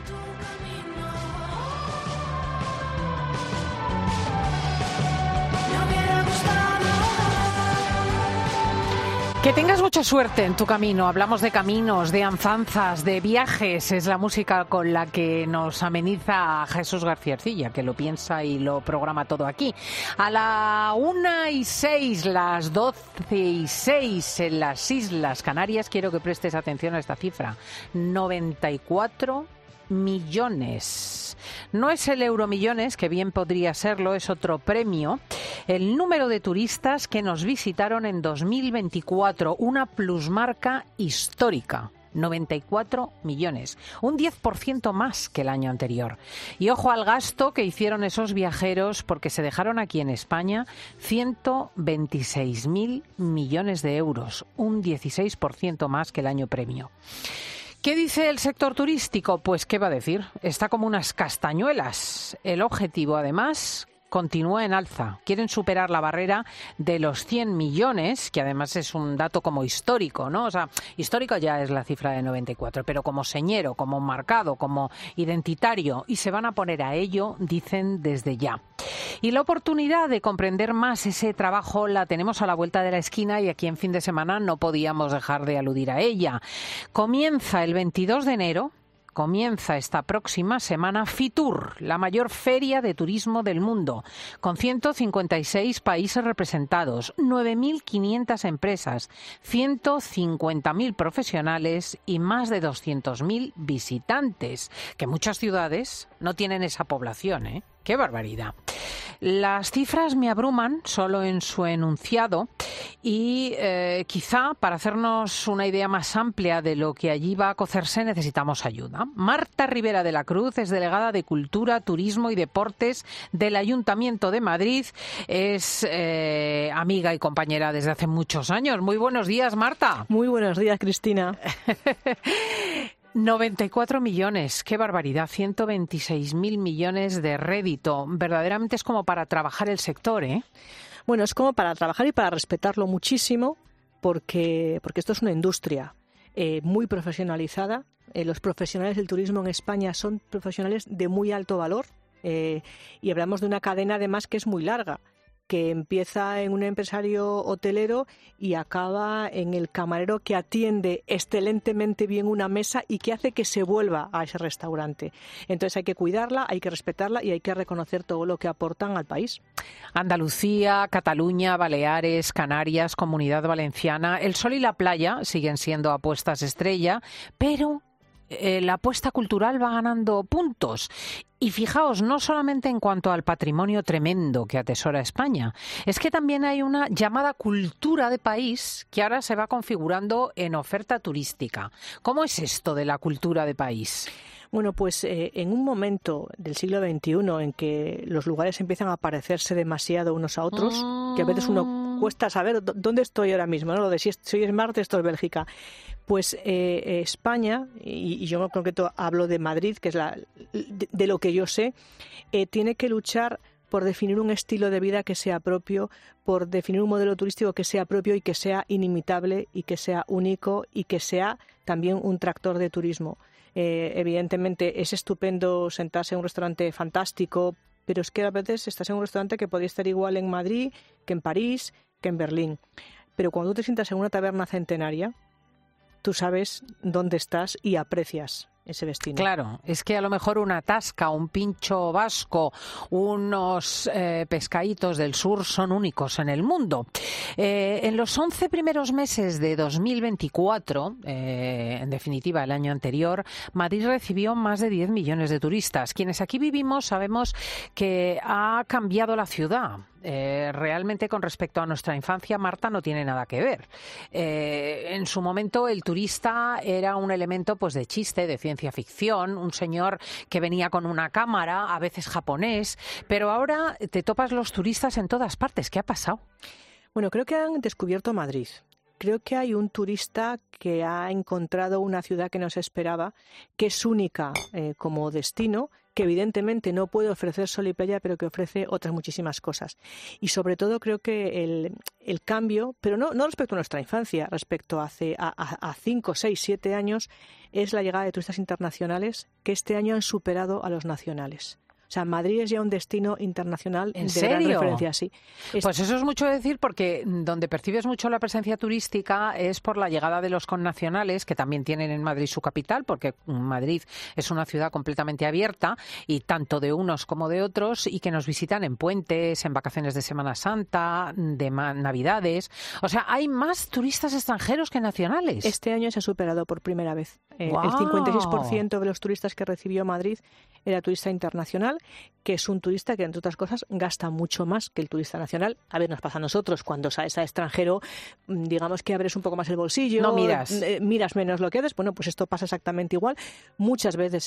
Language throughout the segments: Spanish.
Que tengas mucha suerte en tu camino. Hablamos de caminos, de andanzas, de viajes. Es la música con la que nos ameniza Jesús García Ercilla, que lo piensa y lo programa todo aquí. A la 1:06, las 12:06 en las Islas Canarias, quiero que prestes atención a esta cifra. 94 millones. No es el Euromillones, que bien podría serlo, es otro premio. El número de turistas que nos visitaron en 2024, una plusmarca histórica. 94 millones, un 10% más que el año anterior. Y ojo al gasto que hicieron esos viajeros, porque se dejaron aquí en España 126.000 millones de euros, un 16% más que el año premio. ¿Qué dice el sector turístico? Pues, ¿qué va a decir? Está como unas castañuelas. El objetivo, además, continúa en alza. Quieren superar la barrera de los 100 millones, que además es un dato como histórico, ¿no? O sea, histórico ya es la cifra de 94, pero como señero, como marcado, como identitario, y se van a poner a ello, dicen, desde ya. Y la oportunidad de comprender más ese trabajo la tenemos a la vuelta de la esquina y aquí en fin de semana no podíamos dejar de aludir a ella. Comienza el 22 de enero. Comienza esta próxima semana Fitur, la mayor feria de turismo del mundo, con 156 países representados, 9.500 empresas, 150.000 profesionales y más de 200.000 visitantes, que muchas ciudades no tienen esa población, ¿eh? ¡Qué barbaridad! Las cifras me abruman solo en su enunciado y quizá para hacernos una idea más amplia de lo que allí va a cocerse necesitamos ayuda. Marta Rivera de la Cruz es delegada de Cultura, Turismo y Deportes del Ayuntamiento de Madrid. Es amiga y compañera desde hace muchos años. Muy buenos días, Marta. Muy buenos días, Cristina. 94 millones, qué barbaridad, 126.000 millones de rédito. Verdaderamente es como para trabajar el sector, ¿eh? Bueno, es como para trabajar y para respetarlo muchísimo, porque esto es una industria muy profesionalizada. Los profesionales del turismo en España son profesionales de muy alto valor y hablamos de una cadena además que es muy larga, que empieza en un empresario hotelero y acaba en el camarero que atiende excelentemente bien una mesa y que hace que se vuelva a ese restaurante. Entonces hay que cuidarla, hay que respetarla y hay que reconocer todo lo que aportan al país. Andalucía, Cataluña, Baleares, Canarias, Comunidad Valenciana, el sol y la playa siguen siendo apuestas estrella, pero la apuesta cultural va ganando puntos. Y fijaos, no solamente en cuanto al patrimonio tremendo que atesora España, es que también hay una llamada cultura de país que ahora se va configurando en oferta turística. ¿Cómo es esto de la cultura de país? Bueno, pues en un momento del siglo XXI en que los lugares empiezan a parecerse demasiado unos a otros, que a veces uno cuesta saber dónde estoy ahora mismo, ¿no? Lo de si soy Smart, esto es Bélgica. Pues España, y yo en concreto hablo de Madrid, que es de lo que yo sé, tiene que luchar por definir un estilo de vida que sea propio, por definir un modelo turístico que sea propio y que sea inimitable y que sea único y que sea también un tractor de turismo. Evidentemente es estupendo sentarse en un restaurante fantástico, pero es que a veces estás en un restaurante que podría estar igual en Madrid, que en París, que en Berlín. Pero cuando tú te sientas en una taberna centenaria, tú sabes dónde estás y aprecias ese destino. Claro, es que a lo mejor una tasca, un pincho vasco, unos pescaditos del sur son únicos en el mundo. En los 11 primeros meses de 2024, en definitiva el año anterior, Madrid recibió más de 10 millones de turistas. Quienes aquí vivimos sabemos que ha cambiado la ciudad. Realmente con respecto a nuestra infancia, Marta, no tiene nada que ver. En su momento el turista era un elemento pues de chiste, de ciencia ficción, un señor que venía con una cámara, a veces japonés, pero ahora te topas los turistas en todas partes. ¿Qué ha pasado? Bueno, creo que han descubierto Madrid. creo que hay un turista que ha encontrado una ciudad que no se esperaba, que es única como destino, que evidentemente no puede ofrecer sol y playa, pero que ofrece otras muchísimas cosas. Y sobre todo creo que el cambio, pero no respecto a nuestra infancia, respecto a 5, 6, 7 años, es la llegada de turistas internacionales que este año han superado a los nacionales. O sea, Madrid es ya un destino internacional ¿En de serio? gran referencia, sí. Pues eso es mucho decir, porque donde percibes mucho la presencia turística es por la llegada de los connacionales, que también tienen en Madrid su capital, porque Madrid es una ciudad completamente abierta, y tanto de unos como de otros, y que nos visitan en puentes, en vacaciones de Semana Santa, de Navidades. O sea, hay más turistas extranjeros que nacionales. Este año se ha superado por primera vez. ¡Guau! El 56% de los turistas que recibió Madrid era turista internacional, que es un turista que, entre otras cosas, gasta mucho más que el turista nacional. A ver, nos pasa a nosotros, cuando sales a extranjero, digamos que abres un poco más el bolsillo, no miras. Miras menos lo que haces. Bueno, pues esto pasa exactamente igual. Muchas veces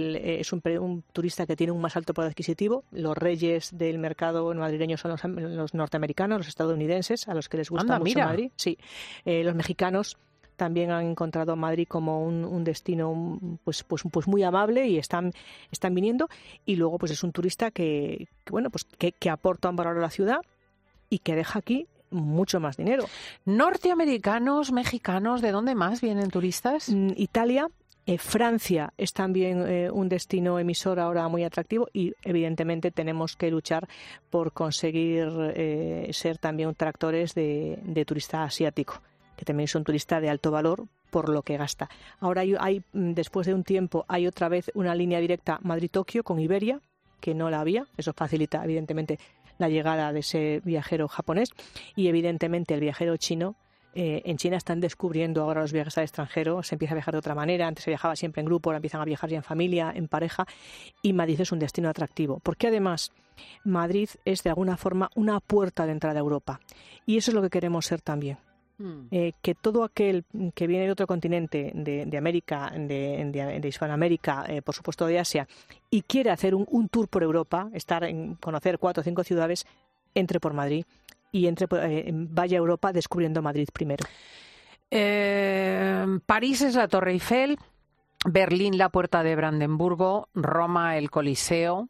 es un turista que tiene un más alto poder adquisitivo. Los reyes del mercado madrileño son los norteamericanos, los estadounidenses, a los que les gusta mucho Madrid. Sí, los mexicanos también han encontrado Madrid como un destino pues muy amable y están viniendo. Y luego pues es un turista que aporta un valor a la ciudad y que deja aquí mucho más dinero. Norteamericanos, mexicanos, ¿de dónde más vienen turistas? Italia. Francia es también un destino emisor ahora muy atractivo, y evidentemente tenemos que luchar por conseguir ser también tractores de turista asiático, que también es un turista de alto valor por lo que gasta. Ahora después de un tiempo, hay otra vez una línea directa Madrid-Tokio con Iberia, que no la había. Eso facilita, evidentemente, la llegada de ese viajero japonés, y evidentemente el viajero chino. En China están descubriendo ahora los viajes al extranjero, se empieza a viajar de otra manera. Antes se viajaba siempre en grupo, ahora empiezan a viajar ya en familia, en pareja, y Madrid es un destino atractivo, porque además Madrid es de alguna forma una puerta de entrada a Europa, y eso es lo que queremos ser también. Que todo aquel que viene de otro continente, de América, de Hispanoamérica, por supuesto de Asia, y quiere hacer un tour por Europa, conocer 4 o 5 ciudades, entre por Madrid y vaya a Europa descubriendo Madrid primero. París es la Torre Eiffel, Berlín la Puerta de Brandenburgo, Roma el Coliseo,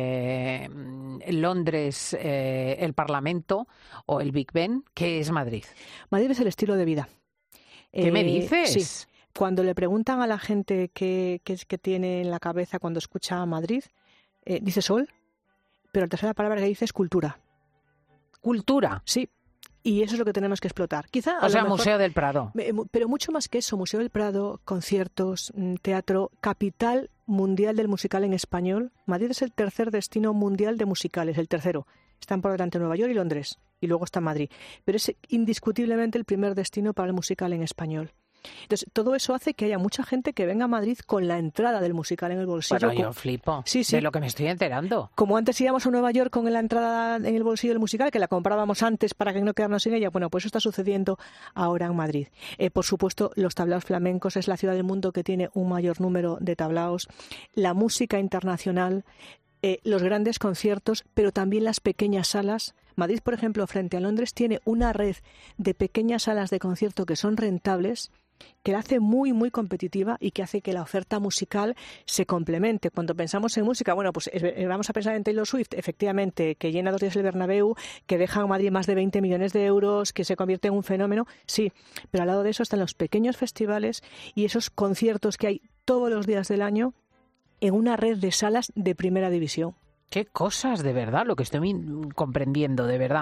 Londres el Parlamento o el Big Ben. ¿Qué es Madrid? Madrid es el estilo de vida. ¿Qué me dices? Sí. Cuando le preguntan a la gente qué tiene en la cabeza cuando escucha Madrid, dice sol, pero la tercera palabra que dice es cultura. ¿Cultura? Sí. Y eso es lo que tenemos que explotar. Museo del Prado. Pero mucho más que eso, Museo del Prado, conciertos, teatro, capital mundial del musical en español. Madrid es el tercer destino mundial de musicales, el tercero. Están por delante Nueva York y Londres, y luego está Madrid. Pero es indiscutiblemente el primer destino para el musical en español. Entonces, todo eso hace que haya mucha gente que venga a Madrid con la entrada del musical en el bolsillo. Bueno, yo flipo sí. de lo que me estoy enterando. Como antes íbamos a Nueva York con la entrada en el bolsillo del musical, que la comprábamos antes para que no quedarnos sin ella. Bueno, pues eso está sucediendo ahora en Madrid. Por supuesto, los tablaos flamencos, es la ciudad del mundo que tiene un mayor número de tablaos. La música internacional, los grandes conciertos, pero también las pequeñas salas. Madrid, por ejemplo, frente a Londres, tiene una red de pequeñas salas de concierto que son rentables, que la hace muy, muy competitiva y que hace que la oferta musical se complemente. Cuando pensamos en música, bueno, pues vamos a pensar en Taylor Swift, efectivamente, que llena 2 días el Bernabéu, que deja en Madrid más de 20 millones de euros, que se convierte en un fenómeno, sí, pero al lado de eso están los pequeños festivales y esos conciertos que hay todos los días del año en una red de salas de primera división. Qué cosas, de verdad, lo que estoy comprendiendo, de verdad.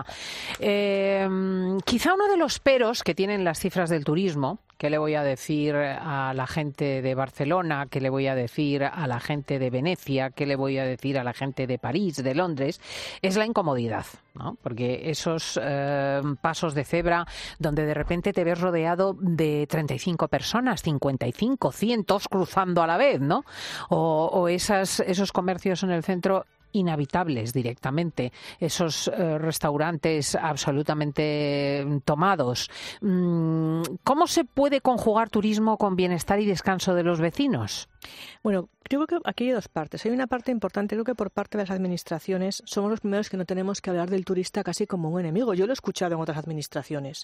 Quizá uno de los peros que tienen las cifras del turismo, ¿qué le voy a decir a la gente de Barcelona? ¿Qué le voy a decir a la gente de Venecia? ¿Qué le voy a decir a la gente de París, de Londres? Es la incomodidad, ¿no? Porque esos pasos de cebra donde de repente te ves rodeado de 35 personas, 55, 100 cruzando a la vez, ¿no? O esos comercios en el centro inhabitables directamente, esos restaurantes absolutamente tomados. ¿Cómo se puede conjugar turismo con bienestar y descanso de los vecinos? Bueno, creo que aquí hay dos partes. Hay una parte importante, creo que por parte de las administraciones somos los primeros que no tenemos que hablar del turista casi como un enemigo. Yo lo he escuchado en otras administraciones.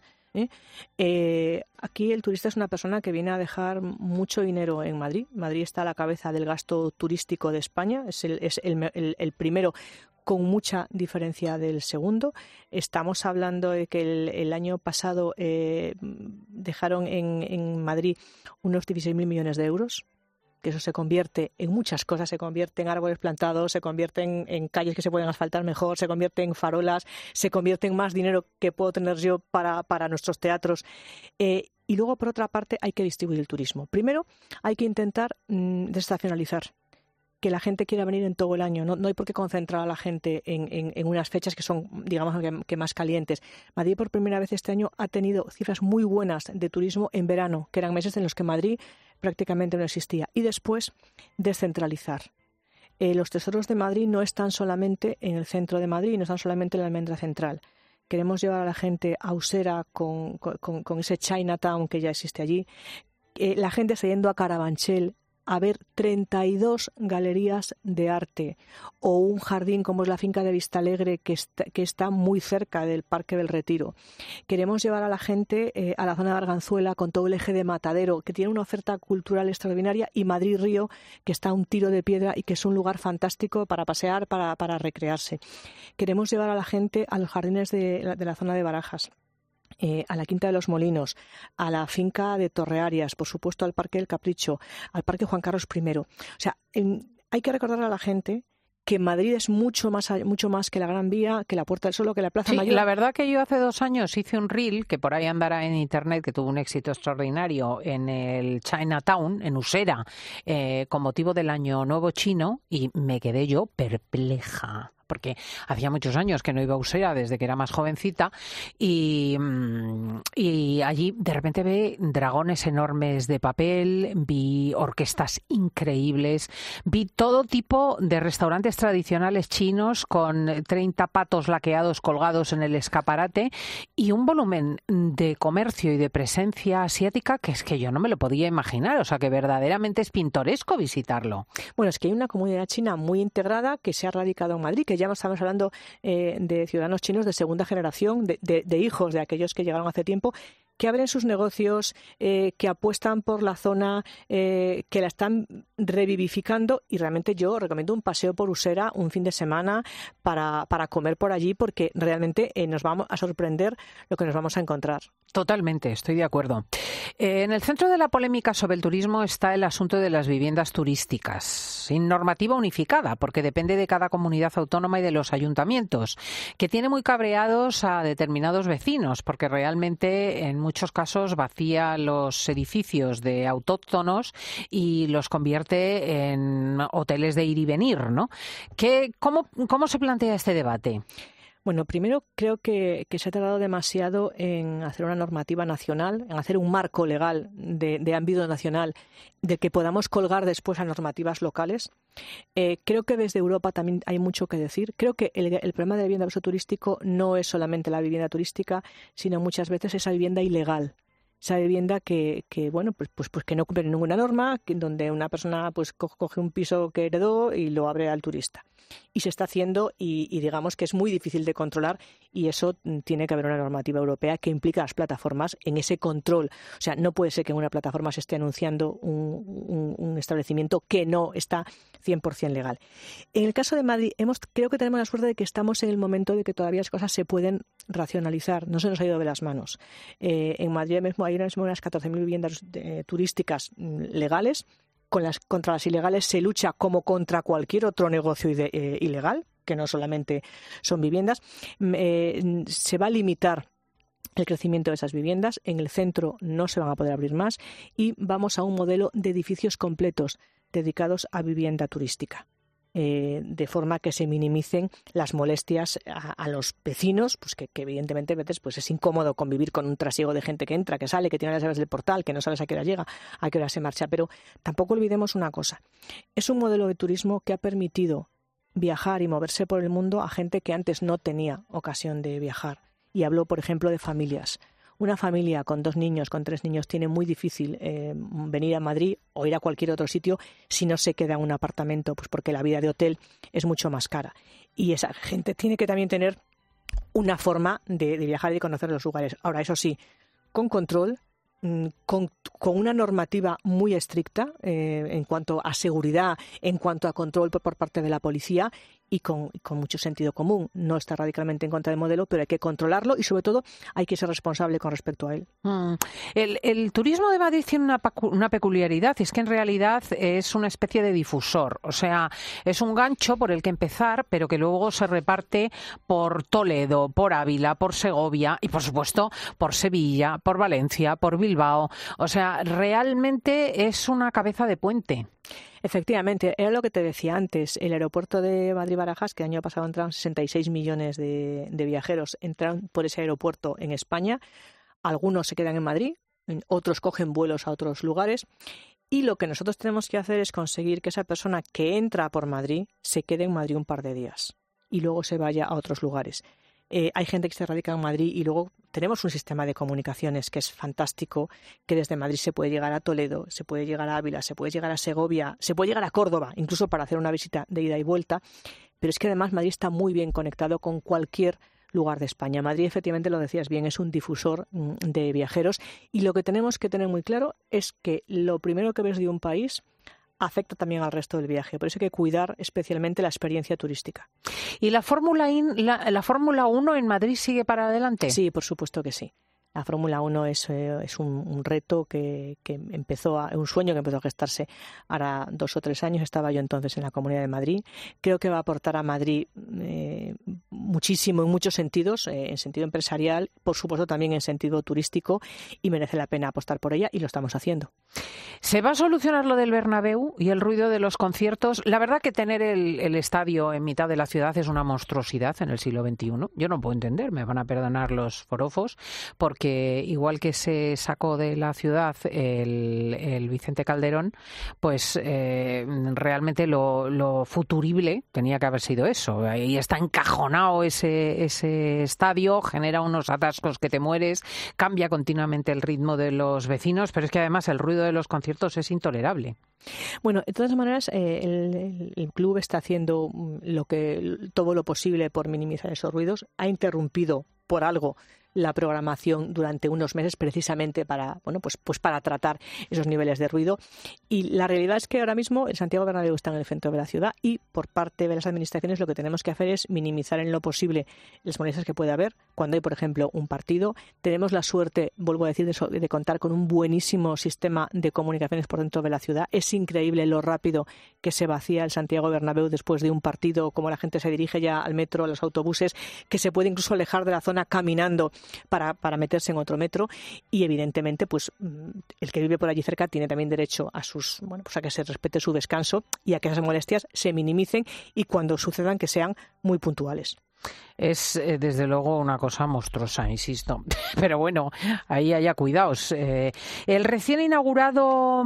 Aquí el turista es una persona que viene a dejar mucho dinero en Madrid. Madrid está a la cabeza del gasto turístico de España, es el primero, con mucha diferencia del segundo. Estamos hablando de que el año pasado dejaron en Madrid unos 16.000 millones de euros, que eso se convierte en muchas cosas, se convierte en árboles plantados, se convierte en calles que se pueden asfaltar mejor, se convierte en farolas, se convierte en más dinero que puedo tener yo para nuestros teatros. Y luego, por otra parte, hay que distribuir el turismo. Primero, hay que intentar desestacionalizar, que la gente quiera venir en todo el año. No hay por qué concentrar a la gente en unas fechas que son, digamos, que más calientes. Madrid, por primera vez este año, ha tenido cifras muy buenas de turismo en verano, que eran meses en los que Madrid prácticamente no existía. Y después, descentralizar. Los tesoros de Madrid no están solamente en el centro de Madrid, no están solamente en la Almendra Central. Queremos llevar a la gente a Usera con ese Chinatown que ya existe allí. La gente está yendo a Carabanchel a ver 32 galerías de arte, o un jardín como es la finca de Vistalegre, que está muy cerca del Parque del Retiro. Queremos llevar a la gente a la zona de Arganzuela con todo el eje de Matadero, que tiene una oferta cultural extraordinaria, y Madrid-Río, que está a un tiro de piedra y que es un lugar fantástico para pasear, para recrearse. Queremos llevar a la gente a los jardines de la zona de Barajas, a la Quinta de los Molinos, a la finca de Torrearias, por supuesto al Parque del Capricho, al Parque Juan Carlos I. O sea, hay que recordar a la gente que Madrid es mucho más que la Gran Vía, que la Puerta del Sol o que la Plaza Mayor. La verdad que yo hace 2 años hice un reel, que por ahí andará en internet, que tuvo un éxito extraordinario en el Chinatown, en Usera, con motivo del Año Nuevo Chino, y me quedé yo perpleja, porque hacía muchos años que no iba a Usera, desde que era más jovencita, y allí de repente vi dragones enormes de papel, vi orquestas increíbles, vi todo tipo de restaurantes tradicionales chinos con 30 patos laqueados colgados en el escaparate, y un volumen de comercio y de presencia asiática que es que yo no me lo podía imaginar. O sea, que verdaderamente es pintoresco visitarlo. Bueno, es que hay una comunidad china muy integrada que se ha radicado en Madrid, que ya estamos hablando de ciudadanos chinos de segunda generación, de hijos de aquellos que llegaron hace tiempo, que abren sus negocios, que apuestan por la zona, que la están revivificando, y realmente yo recomiendo un paseo por Usera un fin de semana para comer por allí, porque realmente nos vamos a sorprender lo que nos vamos a encontrar. Totalmente, estoy de acuerdo. En el centro de la polémica sobre el turismo está el asunto de las viviendas turísticas, sin normativa unificada, porque depende de cada comunidad autónoma y de los ayuntamientos, que tiene muy cabreados a determinados vecinos, porque realmente en muchos casos vacía los edificios de autóctonos y los convierte en hoteles de ir y venir, ¿no? ¿Cómo se plantea este debate? Bueno, primero creo que se ha tardado demasiado en hacer una normativa nacional, en hacer un marco legal de ámbito nacional de que podamos colgar después a normativas locales. Creo que desde Europa también hay mucho que decir. Creo que el problema de la vivienda de uso turístico no es solamente la vivienda turística, sino muchas veces esa vivienda ilegal. Esa vivienda que no cumple ninguna norma, donde una persona pues coge un piso que heredó y lo abre al turista. Y se está haciendo y digamos que es muy difícil de controlar, y eso tiene que haber una normativa europea que implica a las plataformas en ese control. O sea, no puede ser que en una plataforma se esté anunciando un establecimiento que no está 100% legal. En el caso de Madrid, creo que tenemos la suerte de que estamos en el momento de que todavía las cosas se pueden racionalizar, no se nos ha ido de las manos. En Madrid mismo hay unas 14.000 viviendas turísticas legales. Contra las ilegales se lucha como contra cualquier otro negocio ilegal, que no solamente son viviendas. Se va a limitar el crecimiento de esas viviendas. En el centro no se van a poder abrir más, y vamos a un modelo de edificios completos dedicados a vivienda turística, de forma que se minimicen las molestias a los vecinos, pues que evidentemente a veces pues es incómodo convivir con un trasiego de gente que entra, que sale, que tiene las llaves del portal, que no sabes a qué hora llega, a qué hora se marcha. Pero tampoco olvidemos una cosa: es un modelo de turismo que ha permitido viajar y moverse por el mundo a gente que antes no tenía ocasión de viajar. Y hablo, por ejemplo, de familias. una familia con 2 niños, con 3 niños, tiene muy difícil venir a Madrid o ir a cualquier otro sitio si no se queda en un apartamento, pues porque la vida de hotel es mucho más cara. Y esa gente tiene que también tener una forma de viajar y de conocer los lugares. Ahora, eso sí, con control, con una normativa muy estricta en cuanto a seguridad, en cuanto a control por parte de la policía y con mucho sentido común. No está radicalmente en contra del modelo, pero hay que controlarlo y, sobre todo, hay que ser responsable con respecto a él. El turismo de Madrid tiene una peculiaridad, y es que en realidad es una especie de difusor. O sea, es un gancho por el que empezar, pero que luego se reparte por Toledo, por Ávila, por Segovia y, por supuesto, por Sevilla, por Valencia, por Bilbao. O sea, realmente es una cabeza de puente. Efectivamente, era lo que te decía antes. El aeropuerto de Madrid-Barajas, que el año pasado entraron 66 millones de viajeros, entraron por ese aeropuerto en España. Algunos se quedan en Madrid, otros cogen vuelos a otros lugares. Y lo que nosotros tenemos que hacer es conseguir que esa persona que entra por Madrid se quede en Madrid un par de días y luego se vaya a otros lugares. Hay gente que se radica en Madrid y luego tenemos un sistema de comunicaciones que es fantástico, que desde Madrid se puede llegar a Toledo, se puede llegar a Ávila, se puede llegar a Segovia, se puede llegar a Córdoba, incluso para hacer una visita de ida y vuelta. Pero es que además Madrid está muy bien conectado con cualquier lugar de España. Madrid, efectivamente, lo decías bien, es un difusor de viajeros y lo que tenemos que tener muy claro es que lo primero que ves de un país afecta también al resto del viaje. Por eso hay que cuidar especialmente la experiencia turística. ¿Y la Fórmula 1 en Madrid sigue para adelante? Sí, por supuesto que sí. La Fórmula 1 es un reto que empezó, un sueño que empezó a gestarse ahora 2 o 3 años. Estaba yo entonces en la Comunidad de Madrid. Creo que va a aportar a Madrid muchísimo en muchos sentidos, en sentido empresarial, por supuesto también en sentido turístico, y merece la pena apostar por ella y lo estamos haciendo. ¿Se va a solucionar lo del Bernabéu y el ruido de los conciertos? La verdad que tener el estadio en mitad de la ciudad es una monstruosidad en el siglo XXI. Yo no puedo entender, me van a perdonar los forofos, porque igual que se sacó de la ciudad el Vicente Calderón, pues realmente lo futurible tenía que haber sido eso. Ahí está encajonado ese estadio, genera unos atascos que te mueres, cambia continuamente el ritmo de los vecinos, pero es que además el ruido de los conciertos es intolerable. Bueno, de todas maneras, el club está haciendo todo lo posible por minimizar esos ruidos. Ha interrumpido por algo la programación durante unos meses precisamente para tratar esos niveles de ruido. Y la realidad es que ahora mismo el Santiago Bernabéu está en el centro de la ciudad y por parte de las administraciones lo que tenemos que hacer es minimizar en lo posible las molestias que puede haber cuando hay, por ejemplo, un partido. Tenemos la suerte, vuelvo a decir, de contar con un buenísimo sistema de comunicaciones por dentro de la ciudad. Es increíble lo rápido que se vacía el Santiago Bernabéu después de un partido, como la gente se dirige ya al metro, a los autobuses, que se puede incluso alejar de la zona caminando para meterse en otro metro, y evidentemente pues el que vive por allí cerca tiene también derecho a a que se respete su descanso y a que esas molestias se minimicen y cuando sucedan que sean muy puntuales. Es desde luego una cosa monstruosa, insisto. Pero bueno, ahí haya cuidados. El recién inaugurado...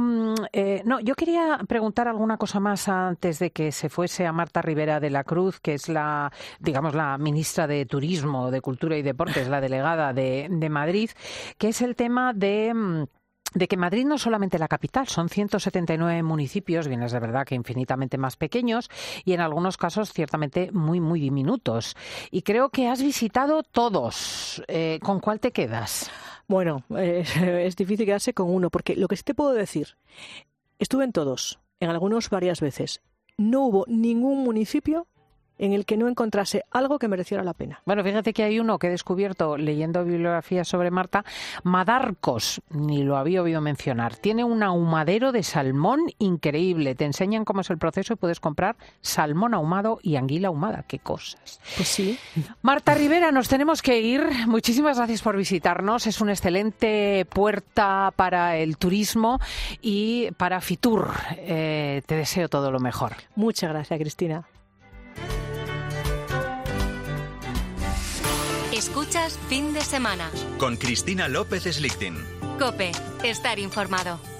yo quería preguntar alguna cosa más antes de que se fuese a Marta Ribera de la Cruz, que es la ministra de Turismo, de Cultura y Deportes, la delegada de Madrid, que es el tema de que Madrid no es solamente la capital, son 179 municipios, bien es de verdad que infinitamente más pequeños y en algunos casos ciertamente muy, muy diminutos. Y creo que has visitado todos. ¿Con cuál te quedas? Bueno, es difícil quedarse con uno, porque lo que sí te puedo decir, estuve en todos, en algunos varias veces. No hubo ningún municipio en el que no encontrase algo que mereciera la pena. Bueno, fíjate que hay uno que he descubierto leyendo bibliografías sobre Marta, Madarcos, ni lo había oído mencionar. Tiene un ahumadero de salmón increíble. Te enseñan cómo es el proceso y puedes comprar salmón ahumado y anguila ahumada. ¡Qué cosas! Pues sí. Marta Ribera, nos tenemos que ir. Muchísimas gracias por visitarnos. Es una excelente puerta para el turismo y para Fitur. Te deseo todo lo mejor. Muchas gracias, Cristina. Escuchas Fin de Semana con Cristina López Slichting. COPE, estar informado.